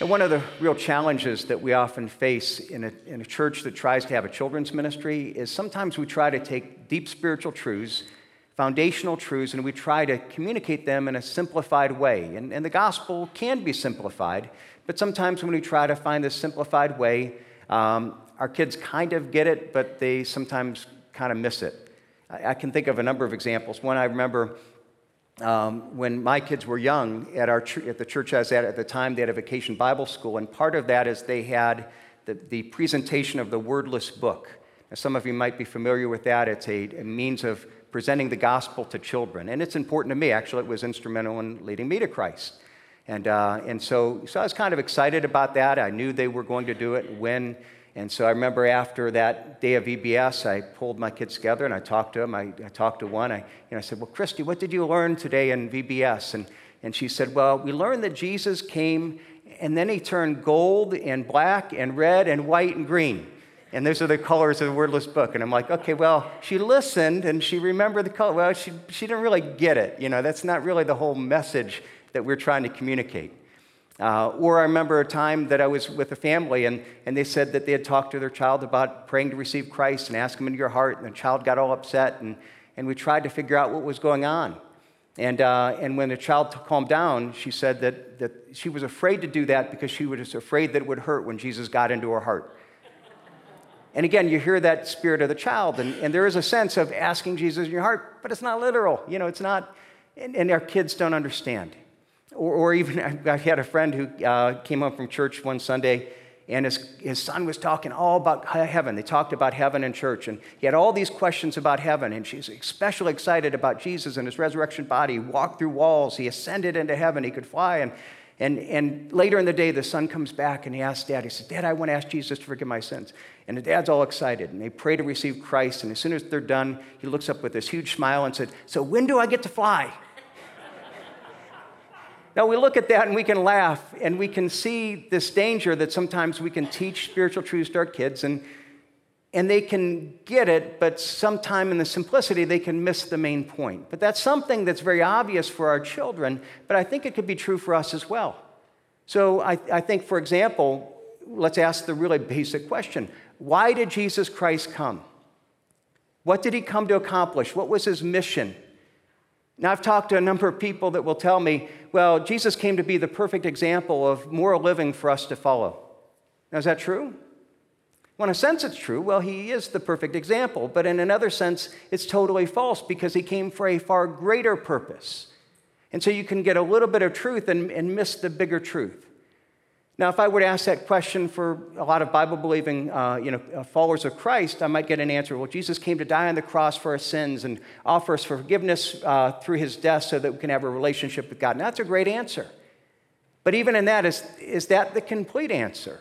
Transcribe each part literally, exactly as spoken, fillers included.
And one of the real challenges that we often face in a, in a church that tries to have a children's ministry is sometimes we try to take deep spiritual truths, foundational truths, and we try to communicate them in a simplified way. And, and the gospel can be simplified, but sometimes when we try to find this simplified way, um, our kids kind of get it, but they sometimes kind of miss it. I, I can think of a number of examples. One I remember Um, when my kids were young, at our ch- at the church I was at at the time, they had a vacation Bible school, and part of that is they had the, the presentation of the wordless book. Now, some of you might be familiar with that. It's a, a means of presenting the gospel to children, and it's important to me. Actually, it was instrumental in leading me to Christ. And uh, and so, so I was kind of excited about that. I knew they were going to do it when. And so I remember after that day of V B S, I pulled my kids together and I talked to them. I, I talked to one. I, you know, I said, well, Christy, what did you learn today in V B S? And, and she said, well, we learned that Jesus came and then he turned gold and black and red and white and green. And those are the colors of the wordless book. And I'm like, okay, well, she listened and she remembered the color. Well, she, she didn't really get it. You know, that's not really the whole message that we're trying to communicate. Uh, or I remember a time that I was with a family, and, and they said that they had talked to their child about praying to receive Christ and ask him into your heart, and the child got all upset, and, and we tried to figure out what was going on. And, uh, and when the child calmed down, she said that, that she was afraid to do that because she was afraid that it would hurt when Jesus got into her heart. And again, you hear that spirit of the child, and, and there is a sense of asking Jesus in your heart, but it's not literal. You know, it's not, and, and our kids don't understand. Or, or even, I had a friend who uh, came home from church one Sunday, and his, his son was talking all about heaven. They talked about heaven in church, and he had all these questions about heaven, and she's especially excited about Jesus and his resurrection body. He walked through walls. He ascended into heaven. He could fly. And, and, and later in the day, the son comes back, and he asks Dad, he says, Dad, I want to ask Jesus to forgive my sins. And the dad's all excited, and they pray to receive Christ, and as soon as they're done, he looks up with this huge smile and said, so when do I get to fly? Now, we look at that and we can laugh, and we can see this danger that sometimes we can teach spiritual truths to our kids, and, and they can get it, but sometime in the simplicity, they can miss the main point. But that's something that's very obvious for our children, but I think it could be true for us as well. So I, I think, for example, let's ask the really basic question. Why did Jesus Christ come? What did he come to accomplish? What was his mission? Now, I've talked to a number of people that will tell me, well, Jesus came to be the perfect example of moral living for us to follow. Now, is that true? Well, in a sense, it's true. Well, he is the perfect example. But in another sense, it's totally false because he came for a far greater purpose. And so you can get a little bit of truth and, and miss the bigger truth. Now, if I were to ask that question for a lot of Bible-believing uh, you know, followers of Christ, I might get an answer. Well, Jesus came to die on the cross for our sins and offer us forgiveness uh, through his death so that we can have a relationship with God. And that's a great answer. But even in that, is, is that the complete answer?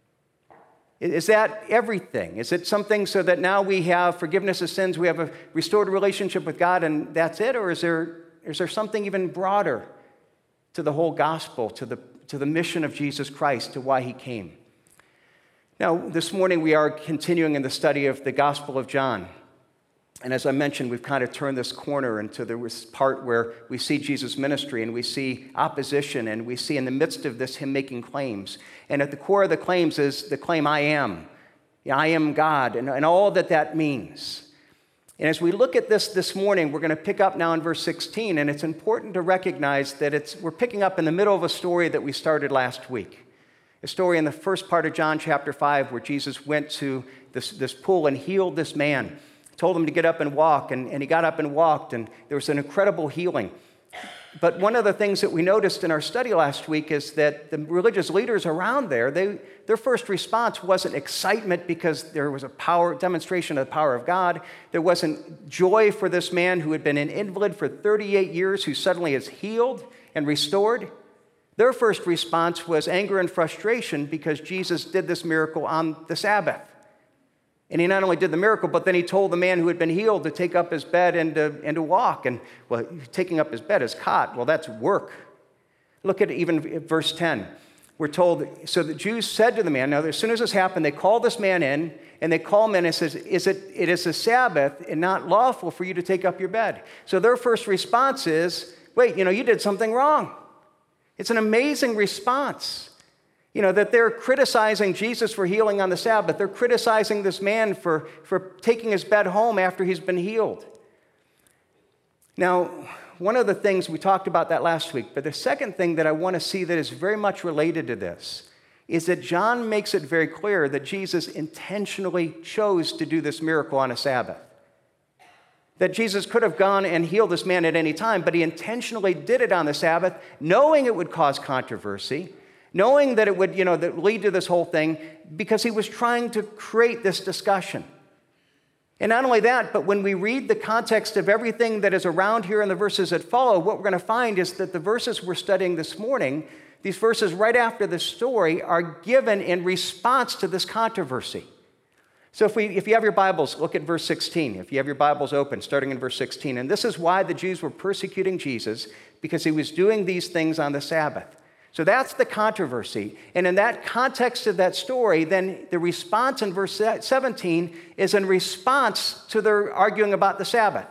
Is that everything? Is it something so that now we have forgiveness of sins, we have a restored relationship with God, and that's it? Or is there, is there something even broader to the whole gospel, to the to the mission of Jesus Christ, to why he came? Now, this morning we are continuing in the study of the Gospel of John. And as I mentioned, we've kind of turned this corner into the part where we see Jesus' ministry and we see opposition and we see in the midst of this him making claims. And at the core of the claims is the claim, I am. I am God, and, and all that that means. And as we look at this this morning, we're going to pick up now in verse sixteen, and it's important to recognize that it's we're picking up in the middle of a story that we started last week. A story in the first part of John chapter five where Jesus went to this, this pool and healed this man, told him to get up and walk, and, and he got up and walked, and there was an incredible healing. But one of the things that we noticed in our study last week is that the religious leaders around there, they, their first response wasn't excitement because there was a power demonstration of the power of God. There wasn't joy for this man who had been an invalid for thirty-eight years, who suddenly is healed and restored. Their first response was anger and frustration because Jesus did this miracle on the Sabbath. And he not only did the miracle, but then he told the man who had been healed to take up his bed and to, and to walk. And, well, taking up his bed, his cot, well, that's work. Look at even verse ten. We're told, so the Jews said to the man, now as soon as this happened, they call this man in, and they call him in and says, is it, it is a Sabbath and not lawful for you to take up your bed. So their first response is, wait, you know, you did something wrong. It's an amazing response. You know, that they're criticizing Jesus for healing on the Sabbath. They're criticizing this man for, for taking his bed home after he's been healed. Now, one of the things, we talked about that last week, but the second thing that I want to see that is very much related to this is that John makes it very clear that Jesus intentionally chose to do this miracle on a Sabbath. That Jesus could have gone and healed this man at any time, but he intentionally did it on the Sabbath, knowing it would cause controversy, knowing that it would, you know, that lead to this whole thing, because he was trying to create this discussion. And not only that, but when we read the context of everything that is around here in the verses that follow, what we're going to find is that the verses we're studying this morning, these verses right after the story, are given in response to this controversy. So if, we, if you have your Bibles, look at verse sixteen. If you have your Bibles open, starting in verse sixteen. And this is why the Jews were persecuting Jesus, because he was doing these things on the Sabbath. So that's the controversy. And in that context of that story, then the response in verse seventeen is in response to their arguing about the Sabbath.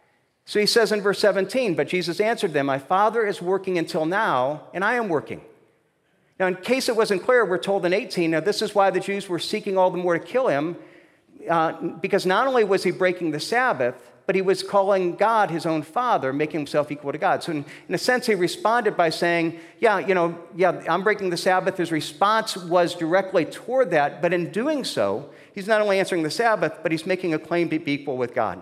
So he says in verse seventeen, but Jesus answered them, my Father is working until now, and I am working. Now, in case it wasn't clear, we're told in eighteen, now this is why the Jews were seeking all the more to kill him, uh, because not only was he breaking the Sabbath, but he was calling God his own Father, making himself equal to God. So in, in a sense, he responded by saying, yeah, you know, yeah, I'm breaking the Sabbath. His response was directly toward that, but in doing so, he's not only answering the Sabbath, but he's making a claim to be equal with God.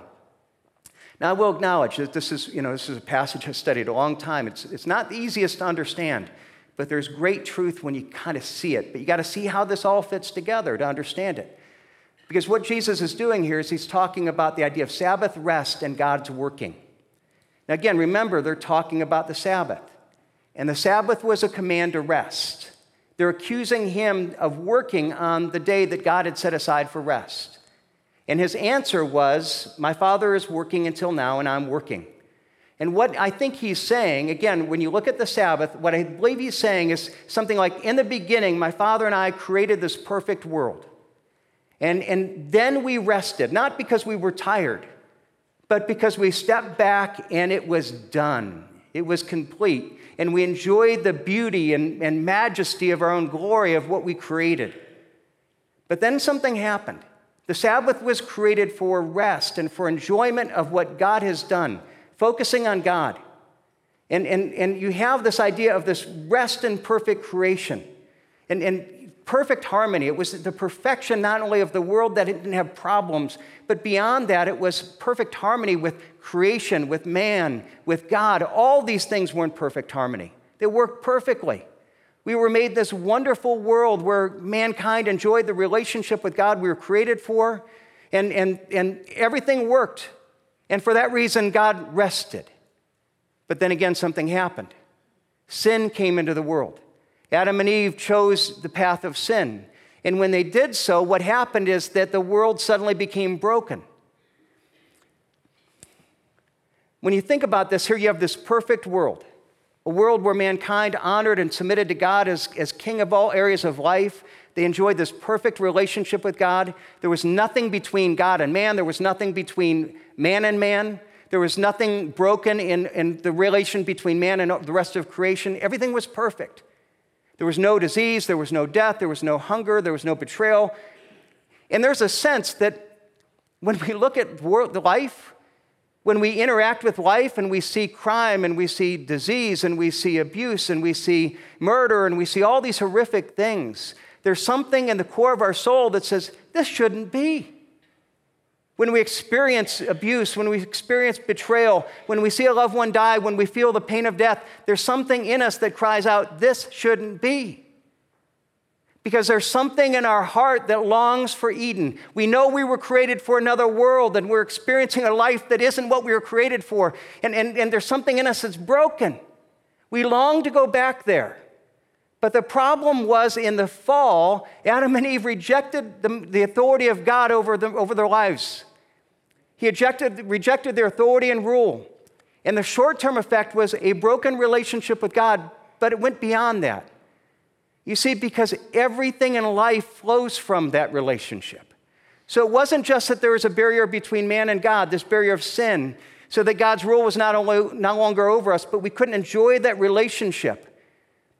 Now, I will acknowledge that this is, you know, this is a passage I've studied a long time. It's, it's not the easiest to understand, but there's great truth when you kind of see it. But you got to see how this all fits together to understand it. Because what Jesus is doing here is he's talking about the idea of Sabbath rest and God's working. Now again, remember, they're talking about the Sabbath. And the Sabbath was a command to rest. They're accusing him of working on the day that God had set aside for rest. And his answer was, my Father is working until now, and I'm working. And what I think he's saying, again, when you look at the Sabbath, what I believe he's saying is something like, in the beginning, my Father and I created this perfect world. And, and then we rested, not because we were tired, but because we stepped back and it was done. It was complete. And we enjoyed the beauty and, and majesty of our own glory of what we created. But then something happened. The Sabbath was created for rest and for enjoyment of what God has done, focusing on God. And, and, and you have this idea of this rest and perfect creation. And, and perfect harmony. It was the perfection not only of the world that it didn't have problems, but beyond that, it was perfect harmony with creation, with man, with God. All these things were in perfect harmony. They worked perfectly. We were made this wonderful world where mankind enjoyed the relationship with God we were created for, and, and, and everything worked. And for that reason, God rested. But then again, something happened. Sin came into the world. Adam and Eve chose the path of sin. And when they did so, what happened is that the world suddenly became broken. When you think about this, here you have this perfect world, a world where mankind honored and submitted to God as, as king of all areas of life. They enjoyed this perfect relationship with God. There was nothing between God and man. There was nothing between man and man. There was nothing broken in, in the relation between man and the rest of creation. Everything was perfect. There was no disease, there was no death, there was no hunger, there was no betrayal. And there's a sense that when we look at world, life, when we interact with life and we see crime and we see disease and we see abuse and we see murder and we see all these horrific things, there's something in the core of our soul that says, this shouldn't be. When we experience abuse, when we experience betrayal, when we see a loved one die, when we feel the pain of death, there's something in us that cries out, this shouldn't be. Because there's something in our heart that longs for Eden. We know we were created for another world and we're experiencing a life that isn't what we were created for. And, and, and there's something in us that's broken. We long to go back there. But the problem was in the fall, Adam and Eve rejected the, the authority of God over, them, over their lives. He rejected, rejected their authority and rule. And the short-term effect was a broken relationship with God, but it went beyond that. You see, because everything in life flows from that relationship. So it wasn't just that there was a barrier between man and God, this barrier of sin, so that God's rule was not only no longer over us, but we couldn't enjoy that relationship.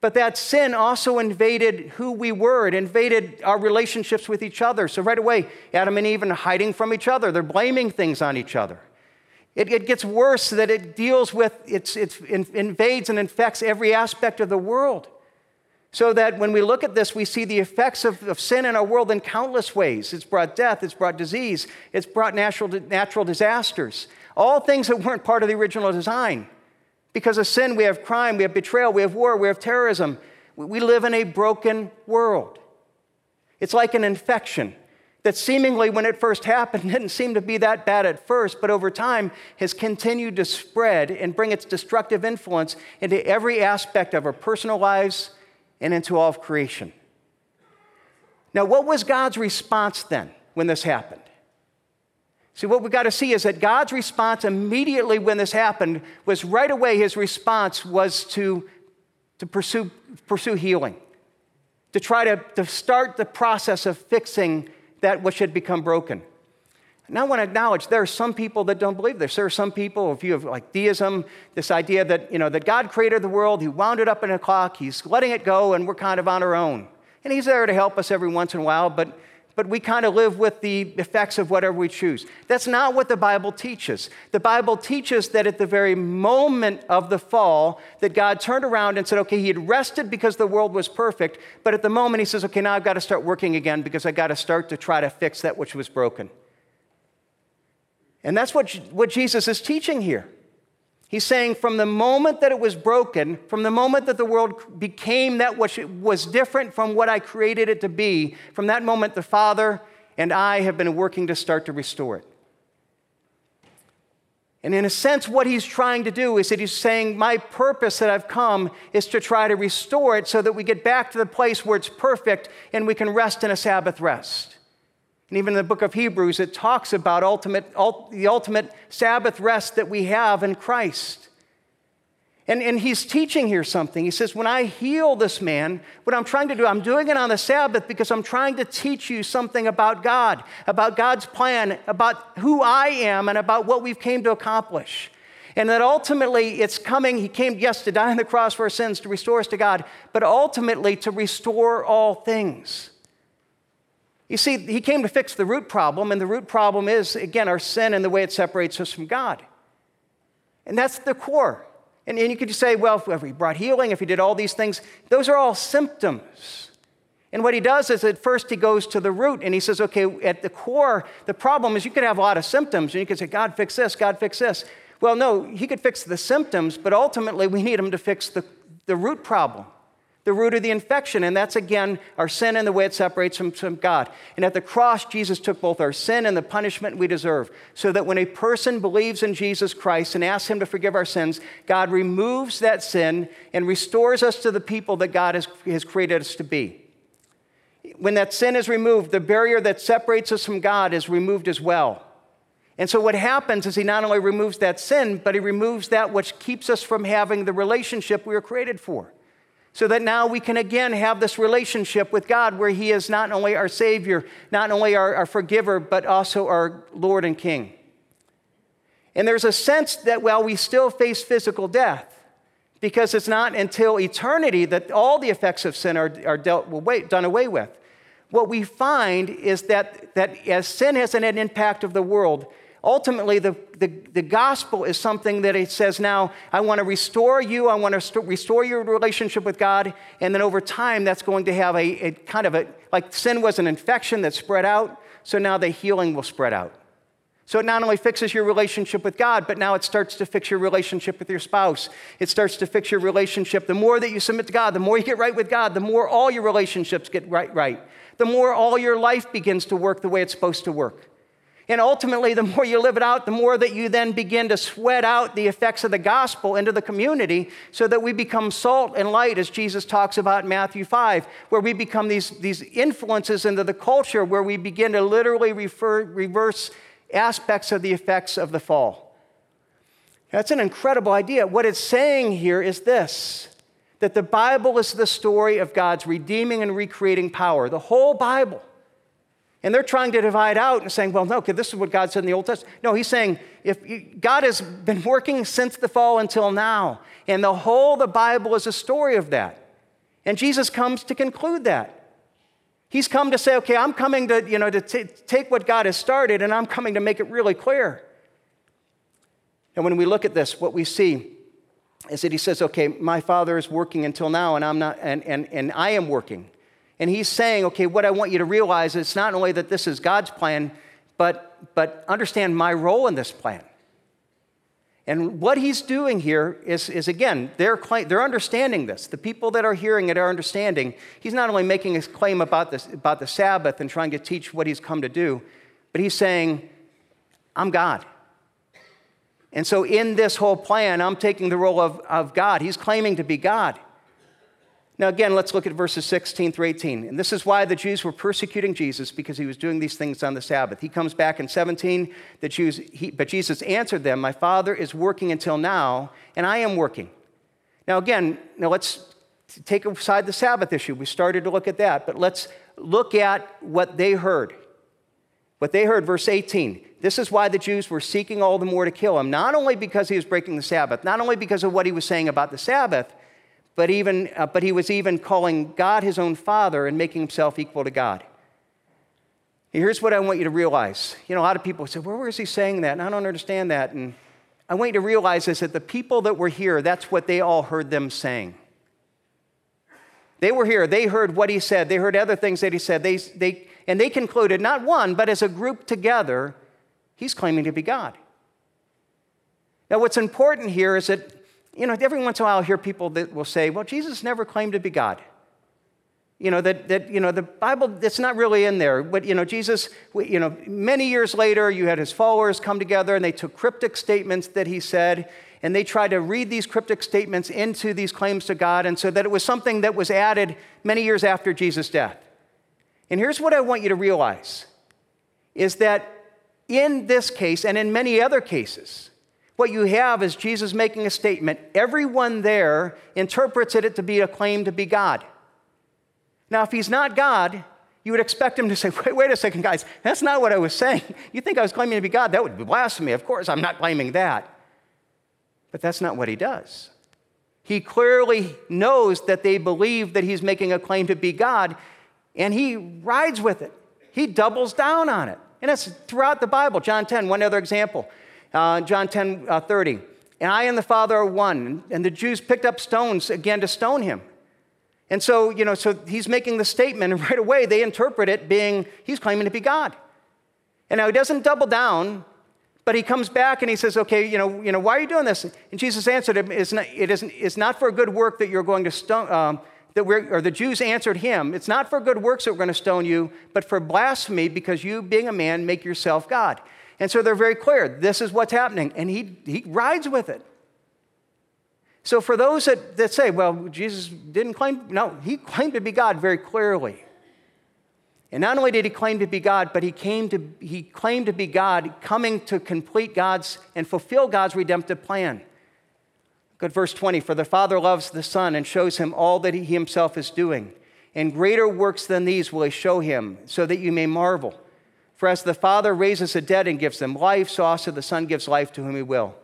But that sin also invaded who we were. It invaded our relationships with each other. So right away, Adam and Eve are hiding from each other. They're blaming things on each other. It, it gets worse that it deals with, it's, it invades and infects every aspect of the world. So that when we look at this, we see the effects of, of sin in our world in countless ways. It's brought death, it's brought disease, it's brought natural, natural disasters. All things that weren't part of the original design. Because of sin, we have crime, we have betrayal, we have war, we have terrorism. We live in a broken world. It's like an infection that seemingly, when it first happened, didn't seem to be that bad at first, but over time has continued to spread and bring its destructive influence into every aspect of our personal lives and into all of creation. Now, what was God's response then when this happened? See, what we've got to see is that God's response immediately when this happened was right away, his response was to, to pursue, pursue healing, to try to, to start the process of fixing that which had become broken. And I want to acknowledge there are some people that don't believe this. There are some people, if you have like deism, this idea that, you know, that God created the world, he wound it up in a clock, he's letting it go, and we're kind of on our own. And he's there to help us every once in a while, but But we kind of live with the effects of whatever we choose. That's not what the Bible teaches. The Bible teaches that at the very moment of the fall, that God turned around and said, okay, he had rested because the world was perfect, but at the moment he says, okay, now I've got to start working again because I've got to start to try to fix that which was broken. And that's what, what Jesus is teaching here. He's saying from the moment that it was broken, from the moment that the world became that which was different from what I created it to be, from that moment the Father and I have been working to start to restore it. And in a sense, what he's trying to do is that he's saying, my purpose that I've come is to try to restore it so that we get back to the place where it's perfect and we can rest in a Sabbath rest. And even in the book of Hebrews, it talks about ultimate, ult, the ultimate Sabbath rest that we have in Christ. And, and he's teaching here something. He says, when I heal this man, what I'm trying to do, I'm doing it on the Sabbath because I'm trying to teach you something about God, about God's plan, about who I am, and about what we've came to accomplish. And that ultimately it's coming, he came, yes, to die on the cross for our sins, to restore us to God, but ultimately to restore all things. You see, he came to fix the root problem, and the root problem is, again, our sin and the way it separates us from God. And that's the core. And, and you could just say, well, if he brought healing, if he did all these things, those are all symptoms. And what he does is at first he goes to the root, and he says, okay, at the core, the problem is you could have a lot of symptoms, and you could say, God, fix this, God, fix this. Well, no, he could fix the symptoms, but ultimately we need him to fix the, the root problem. The root of the infection, and that's, again, our sin and the way it separates us from God. And at the cross, Jesus took both our sin and the punishment we deserve, so that when a person believes in Jesus Christ and asks him to forgive our sins, God removes that sin and restores us to the people that God has, has created us to be. When that sin is removed, the barrier that separates us from God is removed as well. And so what happens is he not only removes that sin, but he removes that which keeps us from having the relationship we were created for. So that now we can again have this relationship with God where he is not only our Savior, not only our, our forgiver, but also our Lord and King. And there's a sense that while we still face physical death, because it's not until eternity that all the effects of sin are, are dealt, done away with. What we find is that, that as sin has an impact of the world, ultimately, the, the, the gospel is something that it says now, I want to restore you, I want to st- restore your relationship with God, and then over time, that's going to have a, a kind of a, like sin was an infection that spread out, so now the healing will spread out. So it not only fixes your relationship with God, but now it starts to fix your relationship with your spouse. It starts to fix your relationship. The more that you submit to God, the more you get right with God, the more all your relationships get right, right. The more all your life begins to work the way it's supposed to work. And ultimately, the more you live it out, the more that you then begin to sweat out the effects of the gospel into the community so that we become salt and light, as Jesus talks about in Matthew five, where we become these, these influences into the culture where we begin to literally refer, reverse aspects of the effects of the fall. That's an incredible idea. What it's saying here is this, that the Bible is the story of God's redeeming and recreating power, the whole Bible. And they're trying to divide out and saying, well, no, okay, this is what God said in the Old Testament. No, he's saying, if God has been working since the fall until now, and the whole, the Bible is a story of that. And Jesus comes to conclude that. He's come to say, okay, I'm coming to, you know, to t- take what God has started, and I'm coming to make it really clear. And when we look at this, what we see is that he says, okay, my Father is working until now, and I'm not, and, and, and I am working. And he's saying, okay, what I want you to realize is not only that this is God's plan, but, but understand my role in this plan. And what he's doing here is, is again, they're, claim, they're understanding this. The people that are hearing it are understanding. He's not only making his claim about, this, about the Sabbath and trying to teach what he's come to do, but he's saying, I'm God. And so in this whole plan, I'm taking the role of, of God. He's claiming to be God. Now again, let's look at verses sixteen through eighteen. And this is why the Jews were persecuting Jesus, because he was doing these things on the Sabbath. He comes back in seventeen, the Jews, he, but Jesus answered them, my Father is working until now, and I am working. Now again, now let's take aside the Sabbath issue. We started to look at that, but let's look at what they heard. What they heard, verse eighteen. This is why the Jews were seeking all the more to kill him, not only because he was breaking the Sabbath, not only because of what he was saying about the Sabbath, But even, uh, but he was even calling God his own Father and making himself equal to God. Here's what I want you to realize. You know, a lot of people say, well, where is he saying that? And I don't understand that. And I want you to realize is that the people that were here, that's what they all heard them saying. They were here. They heard what he said. They heard other things that he said. They, they, and they concluded, not one, but as a group together, he's claiming to be God. Now, what's important here is that, you know, every once in a while I'll hear people that will say, well, Jesus never claimed to be God. You know, that, that you know, the Bible, it's not really in there. But, you know, Jesus, you know, many years later, you had his followers come together and they took cryptic statements that he said, and they tried to read these cryptic statements into these claims to God, and so that it was something that was added many years after Jesus' death. And here's what I want you to realize, is that in this case and in many other cases, what you have is Jesus making a statement. Everyone there interprets it to be a claim to be God. Now, if he's not God, you would expect him to say, wait, wait a second, guys, that's not what I was saying. You think I was claiming to be God? That would be blasphemy. Of course, I'm not claiming that. But that's not what he does. He clearly knows that they believe that he's making a claim to be God, and he rides with it. He doubles down on it. And it's throughout the Bible. John ten, one other example. Uh, John ten, uh, thirty. And I and the Father are one. And the Jews picked up stones again to stone him. And so, you know, so he's making the statement, and right away they interpret it being, he's claiming to be God. And now he doesn't double down, but he comes back and he says, okay, you know, you know, why are you doing this? And Jesus answered him, it's not, it isn't, it's not for a good work that you're going to stone, um, that we're, or the Jews answered him, it's not for good works that we're going to stone you, but for blasphemy, because you, being a man, make yourself God. And so they're very clear, this is what's happening, and he, he rides with it. So for those that, that say, well, Jesus didn't claim, no, he claimed to be God very clearly. And not only did he claim to be God, but he, came to, he claimed to be God, coming to complete God's and fulfill God's redemptive plan. Look at verse twenty, for the Father loves the Son and shows him all that he himself is doing. And greater works than these will he show him, so that you may marvel. For as the Father raises the dead and gives them life, so also the Son gives life to whom he will.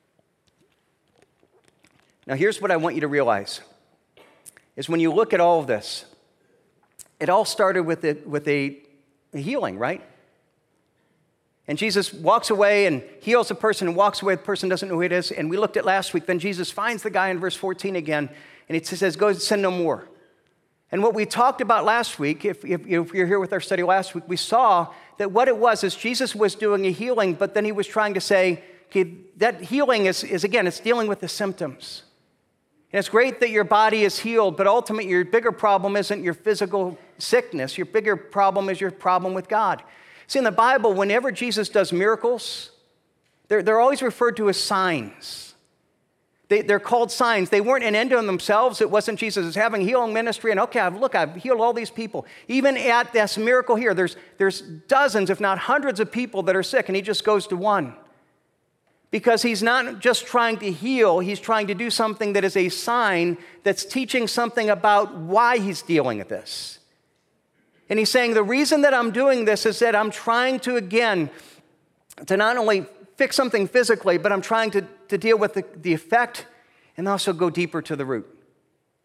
Now here's what I want you to realize, is when you look at all of this, it all started with, it, with a, a healing, right? And Jesus walks away and heals a person and walks away, the person doesn't know who it is. And we looked at last week, then Jesus finds the guy in verse fourteen again, and it says, go sin no more. And what we talked about last week, if, if, if you're here with our study last week, we saw that what it was is Jesus was doing a healing, but then he was trying to say, okay, that healing is, is again, it's dealing with the symptoms. And it's great that your body is healed, but ultimately your bigger problem isn't your physical sickness. Your bigger problem is your problem with God. See, in the Bible, whenever Jesus does miracles, they're, they're always referred to as signs. They, they're called signs. They weren't an end in themselves. It wasn't Jesus having healing ministry and, okay, I've, look, I've healed all these people. Even at this miracle here, there's, there's dozens, if not hundreds of people that are sick, and he just goes to one. Because he's not just trying to heal, he's trying to do something that is a sign that's teaching something about why he's dealing with this. And he's saying, the reason that I'm doing this is that I'm trying to, again, to not only fix something physically, but I'm trying to, to deal with the, the effect and also go deeper to the root.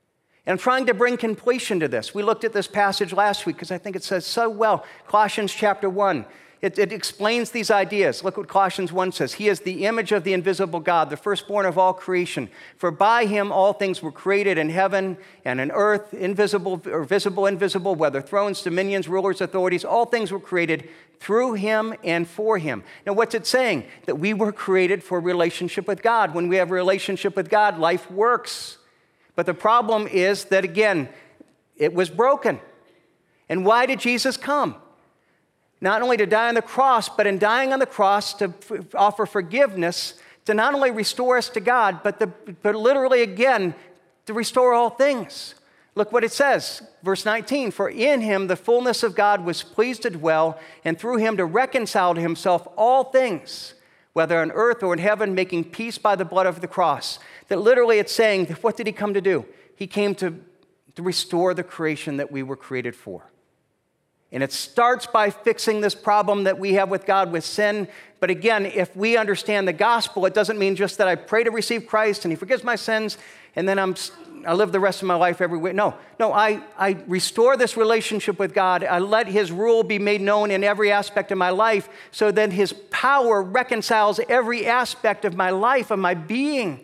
And I'm trying to bring completion to this. We looked at this passage last week because I think it says so well. Colossians chapter one. It, it explains these ideas. Look what Colossians one says. He is the image of the invisible God, the firstborn of all creation. For by him all things were created in heaven and in earth, invisible or visible, invisible, whether thrones, dominions, rulers, authorities, all things were created through him and for him. Now what's it saying? That we were created for a relationship with God. When we have a relationship with God, life works. But the problem is that, again, it was broken. And why did Jesus come? Not only to die on the cross, but in dying on the cross to f- offer forgiveness, to not only restore us to God, but, the, but literally, again, to restore all things. Look what it says, verse nineteen, for in him the fullness of God was pleased to dwell, and through him to reconcile to himself all things, whether on earth or in heaven, making peace by the blood of the cross. That literally it's saying, what did he come to do? He came to, to restore the creation that we were created for. And it starts by fixing this problem that we have with God with sin. But again, if we understand the gospel, it doesn't mean just that I pray to receive Christ and he forgives my sins and then I'm, I live the rest of my life every way. No, no, I, I restore this relationship with God. I let his rule be made known in every aspect of my life so that his power reconciles every aspect of my life, of my being.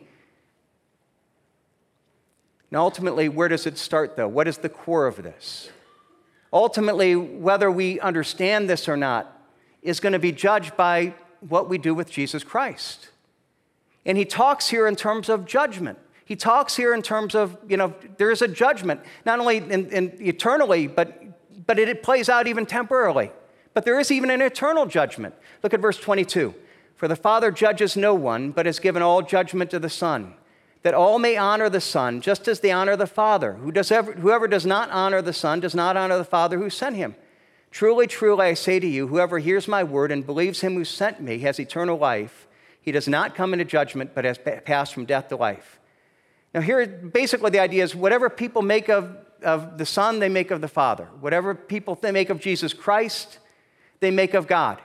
Now, ultimately, where does it start, though? What is the core of this? Ultimately, whether we understand this or not is going to be judged by what we do with Jesus Christ. And he talks here in terms of judgment. He talks here in terms of, you know, there is a judgment, not only in, in eternally, but, but it, it plays out even temporarily. But there is even an eternal judgment. Look at verse twenty-two. For the Father judges no one, but has given all judgment to the Son, that all may honor the Son, just as they honor the Father. Who does ever, whoever does not honor the Son does not honor the Father who sent him. Truly, truly, I say to you, whoever hears my word and believes him who sent me has eternal life. He does not come into judgment, but has passed from death to life. Now here, basically the idea is whatever people make of, of the Son, they make of the Father. Whatever people they make of Jesus Christ, they make of God.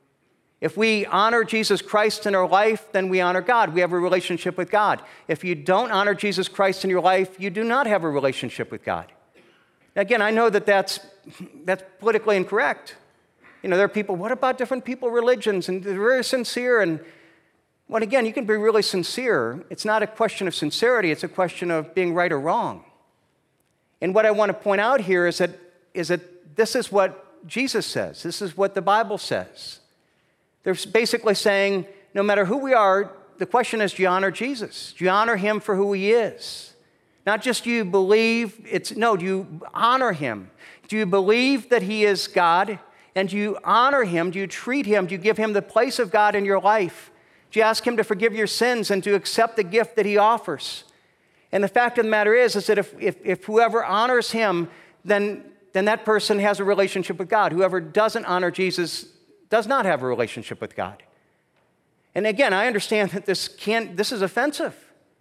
If we honor Jesus Christ in our life, then we honor God. We have a relationship with God. If you don't honor Jesus Christ in your life, you do not have a relationship with God. Now, again, I know that that's, that's politically incorrect. You know, there are people, what about different people, religions, and they're very sincere. And well, again, you can be really sincere. It's not a question of sincerity. It's a question of being right or wrong. And what I want to point out here is that, is that this is what Jesus says. This is what the Bible says. They're basically saying, no matter who we are, the question is, do you honor Jesus? Do you honor him for who he is? Not just do you believe, it's, no, do you honor him? Do you believe that he is God? And do you honor him? Do you treat him? Do you give him the place of God in your life? Do you ask him to forgive your sins and to accept the gift that he offers? And the fact of the matter is, is that if, if, if whoever honors him, then, then that person has a relationship with God. Whoever doesn't honor Jesus does not have a relationship with God. And again, I understand that this can't, this is offensive.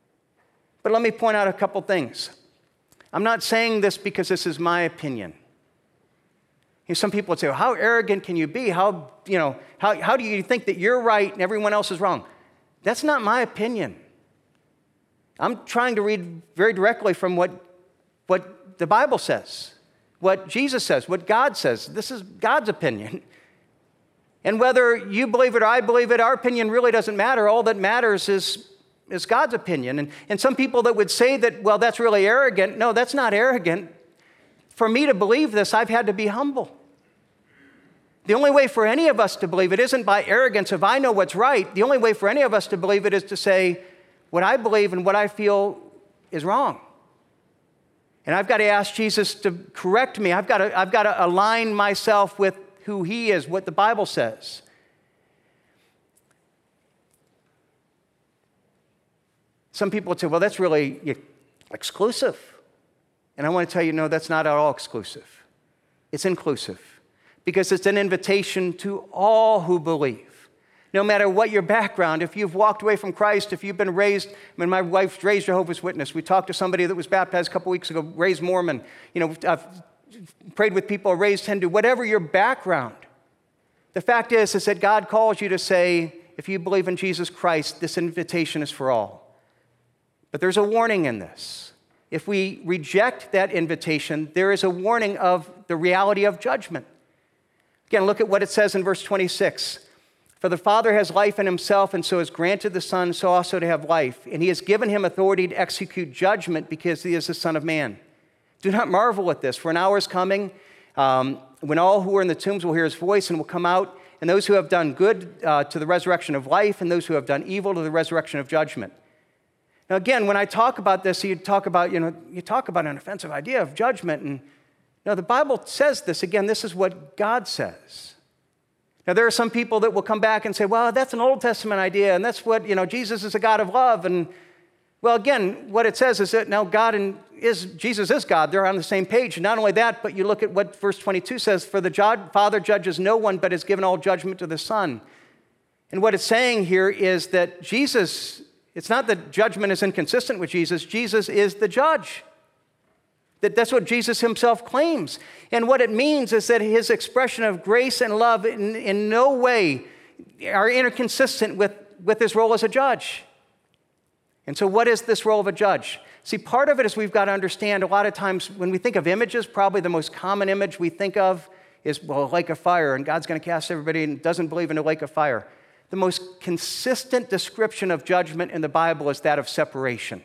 But let me point out a couple things. I'm not saying this because this is my opinion. You know, some people would say, well, how arrogant can you be? How, you know, how, how do you think that you're right and everyone else is wrong? That's not my opinion. I'm trying to read very directly from what, what the Bible says, what Jesus says, what God says. This is God's opinion. And whether you believe it or I believe it, our opinion really doesn't matter. All that matters is, is God's opinion. And, and some people that would say that, well, that's really arrogant. No, that's not arrogant. For me to believe this, I've had to be humble. The only way for any of us to believe it isn't by arrogance if I know what's right. The only way for any of us to believe it is to say what I believe and what I feel is wrong. And I've got to ask Jesus to correct me. I've got to, I've got to align myself with who he is, what the Bible says. Some people would say, well, that's really exclusive. And I want to tell you, no, that's not at all exclusive. It's inclusive because it's an invitation to all who believe. No matter what your background, if you've walked away from Christ, if you've been raised, I mean, my wife's raised Jehovah's Witness. We talked to somebody that was baptized a couple weeks ago, raised Mormon. You know, I've prayed with people, raised Hindu, whatever your background. The fact is, is that God calls you to say, if you believe in Jesus Christ, this invitation is for all. But there's a warning in this. if we reject that invitation, there is a warning of the reality of judgment. Again, look at what it says in verse twenty-six. For the Father has life in himself, and so has granted the Son so also to have life. And he has given him authority to execute judgment because he is the Son of Man. Do not marvel at this, for an hour is coming um, when all who are in the tombs will hear his voice and will come out, and those who have done good uh, to the resurrection of life, and those who have done evil to the resurrection of judgment. Now again, when I talk about this, you talk about, you know, you talk about an offensive idea of judgment, and no, the Bible says this. Again, this is what God says. Now, there are some people that will come back and say, well, that's an Old Testament idea, and that's what, you know, Jesus is a God of love. And, well, again, what it says is that now God and is, Jesus is God. They're on the same page. And not only that, but you look at what verse twenty-two says, for the Father judges no one, but has given all judgment to the Son. And what it's saying here is that Jesus, it's not that judgment is inconsistent with Jesus. Jesus is the judge. That that's what Jesus himself claims. And what it means is that his expression of grace and love in, in no way are inconsistent with, with his role as a judge. And so what is this role of a judge? See, part of it is we've got to understand a lot of times when we think of images, probably the most common image we think of is, well, a lake of fire, and God's going to cast everybody and doesn't believe in a lake of fire. The most consistent description of judgment in the Bible is that of separation.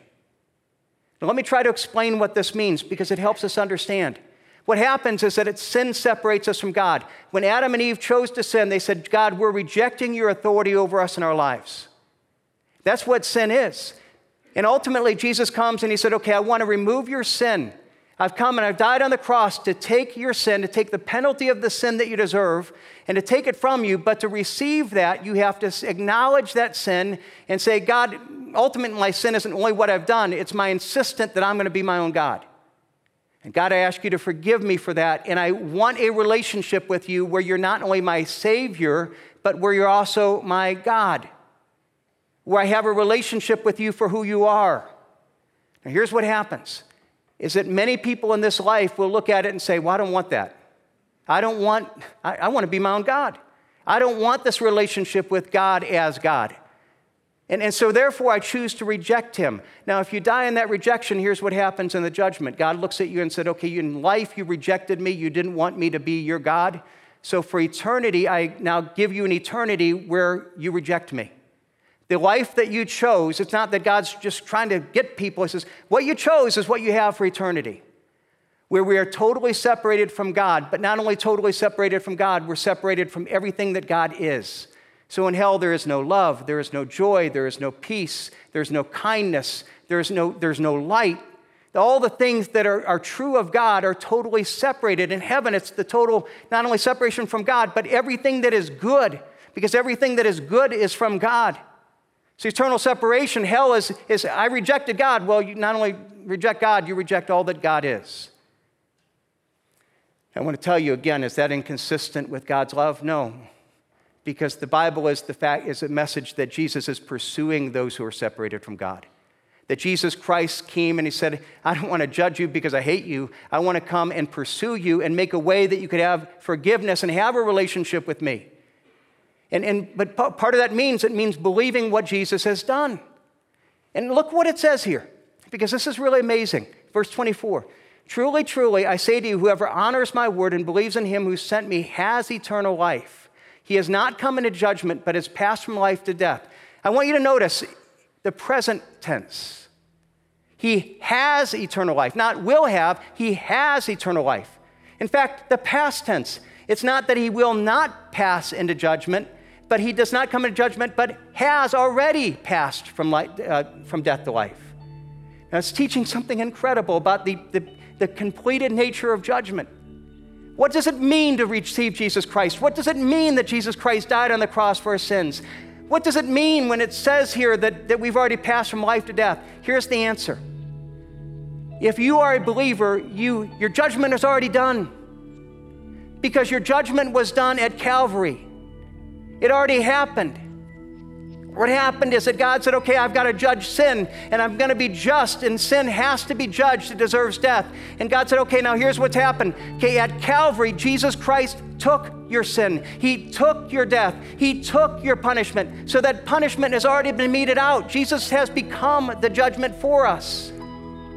Now, let me try to explain what this means because it helps us understand. What happens is that it, sin separates us from God. When Adam and Eve chose to sin, they said, God, we're rejecting your authority over us in our lives. That's what sin is. And ultimately, Jesus comes and he said, okay, I want to remove your sin. I've come and I've died on the cross to take your sin, to take the penalty of the sin that you deserve, and to take it from you. But to receive that, you have to acknowledge that sin and say, God, ultimately, my sin isn't only what I've done, it's my insistence that I'm going to be my own God. And God, I ask you to forgive me for that, and I want a relationship with you where you're not only my Savior, but where you're also my God, where I have a relationship with you for who you are. Now, here's what happens, is that many people in this life will look at it and say, well, I don't want that. I don't want, I, I want to be my own God. I don't want this relationship with God as God. And, and so therefore, I choose to reject him. Now, if you die in that rejection, here's what happens in the judgment. God looks at you and said, okay, in life you rejected me. You didn't want me to be your God. So for eternity, I now give you an eternity where you reject me. The life that you chose, it's not that God's just trying to get people. He says, what you chose is what you have for eternity, where we are totally separated from God. But not only totally separated from God, we're separated from everything that God is. So in hell, there is no love, there is no joy, there is no peace, there's no kindness, there's no, there's no light. All the things that are, are true of God are totally separated. In heaven, it's the total, not only separation from God, but everything that is good, because everything that is good is from God. So eternal separation, hell is, is I rejected God. Well, you not only reject God, you reject all that God is. I want to tell you again, is that inconsistent with God's love? No. Because the Bible is the fact is a message that Jesus is pursuing those who are separated from God. That Jesus Christ came and he said, I don't want to judge you because I hate you. I want to come and pursue you and make a way that you could have forgiveness and have a relationship with me. And, and but part of that means it means believing what Jesus has done. And look what it says here, because this is really amazing. Verse twenty-four. Truly, truly, I say to you, whoever honors my word and believes in him who sent me has eternal life. He has not come into judgment, but has passed from life to death. I want you to notice the present tense. He has eternal life, not will have, he has eternal life. In fact, the past tense, it's not that he will not pass into judgment, but he does not come into judgment, but has already passed from, life, uh, from death to life. Now, it's teaching something incredible about the, the, the completed nature of judgment. What does it mean to receive Jesus Christ? What does it mean that Jesus Christ died on the cross for our sins? What does it mean when it says here that, that we've already passed from life to death? Here's the answer. If you are a believer, you, your judgment is already done, because your judgment was done at Calvary. It already happened. What happened is that God said, okay, I've got to judge sin, and I'm going to be just, and sin has to be judged. It deserves death. And God said, okay, now here's what's happened. Okay, at Calvary, Jesus Christ took your sin. He took your death. He took your punishment. So that punishment has already been meted out. Jesus has become the judgment for us.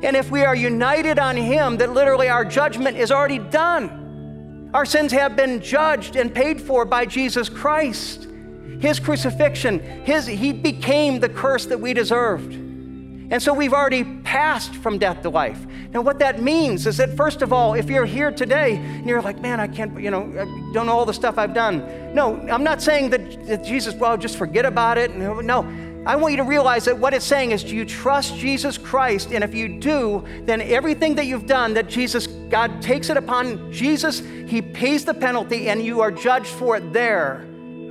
And if we are united on him, that literally our judgment is already done. Our sins have been judged and paid for by Jesus Christ. His crucifixion, his, he became the curse that we deserved. And so we've already passed from death to life. Now what that means is that, first of all, if you're here today and you're like, man, I can't, you know, I don't know all the stuff I've done. No, I'm not saying that, that Jesus, well, just forget about it. No, I want you to realize that what it's saying is, do you trust Jesus Christ? And if you do, then everything that you've done, that Jesus, God takes it upon Jesus, he pays the penalty, and you are judged for it there,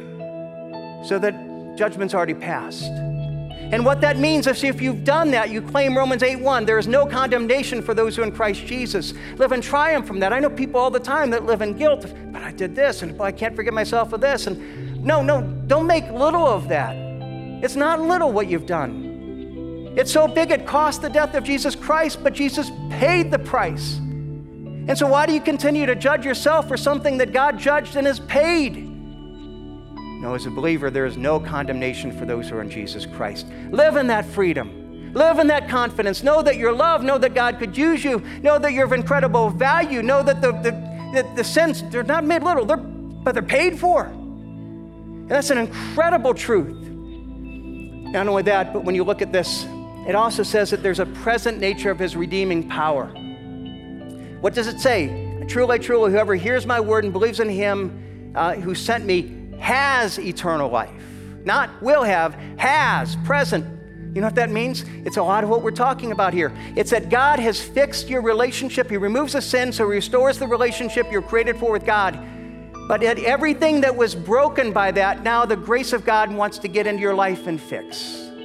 so that judgment's already passed. And what that means is, if you've done that, you claim Romans eight one, there is no condemnation for those who are in Christ Jesus. Live in triumph from that. I know people all the time that live in guilt, but I did this, and I can't forgive myself of this. And no, no, don't make little of that. It's not little what you've done. It's so big it cost the death of Jesus Christ, but Jesus paid the price. And so why do you continue to judge yourself for something that God judged and has paid? No, as a believer, there is no condemnation for those who are in Jesus Christ. Live in that freedom. Live in that confidence. Know that you're loved. Know that God could use you. Know that you're of incredible value. Know that the, the, the, the sins, they're not made little, they're, but they're paid for. And that's an incredible truth. Not only that, but when you look at this, it also says that there's a present nature of his redeeming power. What does it say? Truly, truly, whoever hears my word and believes in him uh, who sent me has eternal life. Not will have, has, present. You know what that means? It's a lot of what we're talking about here. It's that God has fixed your relationship. He removes the sin, so he restores the relationship you're created for with God. But at everything that was broken by that, now the grace of God wants to get into your life and fix.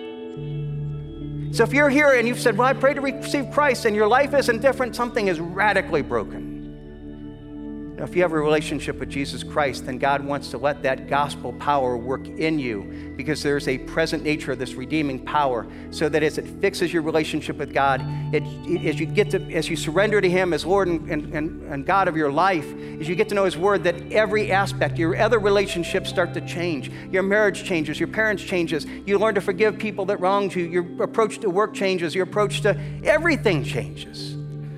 So if you're here and you've said, well, I pray to receive Christ, and your life isn't different, something is radically broken. Now, if you have a relationship with Jesus Christ, then God wants to let that gospel power work in you, because there's a present nature of this redeeming power, so that as it fixes your relationship with God, it, it, as you get to, as you surrender to him as Lord and, and, and God of your life, as you get to know his word, that every aspect, your other relationships start to change. Your marriage changes, your parents changes, you learn to forgive people that wronged you, your approach to work changes, your approach to everything changes.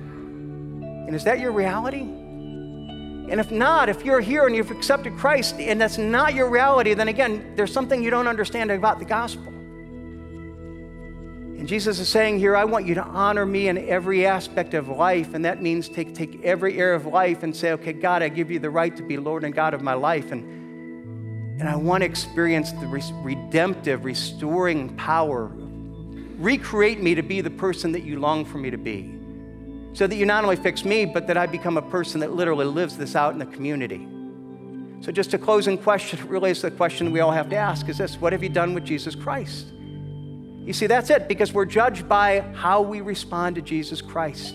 And is that your reality? And if not, if you're here and you've accepted Christ and that's not your reality, then again, there's something you don't understand about the gospel. And Jesus is saying here, I want you to honor me in every aspect of life. And that means take, take every area of life and say, okay, God, I give you the right to be Lord and God of my life. And, and I want to experience the re- redemptive, restoring power. Recreate me to be the person that you long for me to be, so that you not only fix me, but that I become a person that literally lives this out in the community. So just a closing question, really is the question we all have to ask, is this: what have you done with Jesus Christ? You see, that's it, because we're judged by how we respond to Jesus Christ.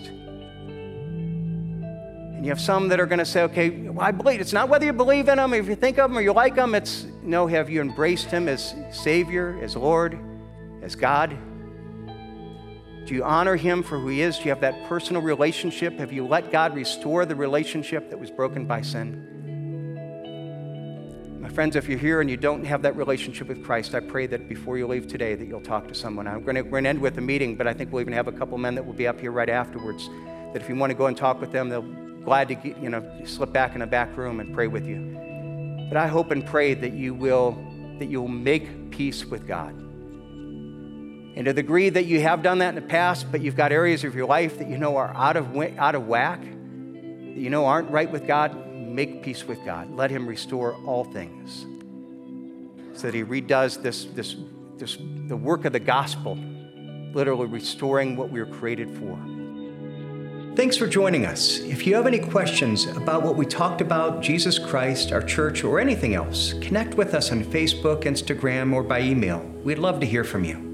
And you have some that are going to say, okay, well, I believe. It's not whether you believe in him, or if you think of him, or you like him. It's, no, have you embraced him as Savior, as Lord, as God? Do you honor him for who he is? Do you have that personal relationship? Have you let God restore the relationship that was broken by sin? My friends, if you're here and you don't have that relationship with Christ, I pray that before you leave today that you'll talk to someone. I'm going to, we're going to end with a meeting, but I think we'll even have a couple men that will be up here right afterwards, that if you want to go and talk with them, they'll be glad to get, you know, slip back in the back room and pray with you. But I hope and pray that you will, that you will make peace with God. And to the degree that you have done that in the past, but you've got areas of your life that you know are out of, out of whack, that you know aren't right with God, make peace with God. Let him restore all things, so that he redoes this, this, this, the work of the gospel, literally restoring what we were created for. Thanks for joining us. If you have any questions about what we talked about, Jesus Christ, our church, or anything else, connect with us on Facebook, Instagram, or by email. We'd love to hear from you.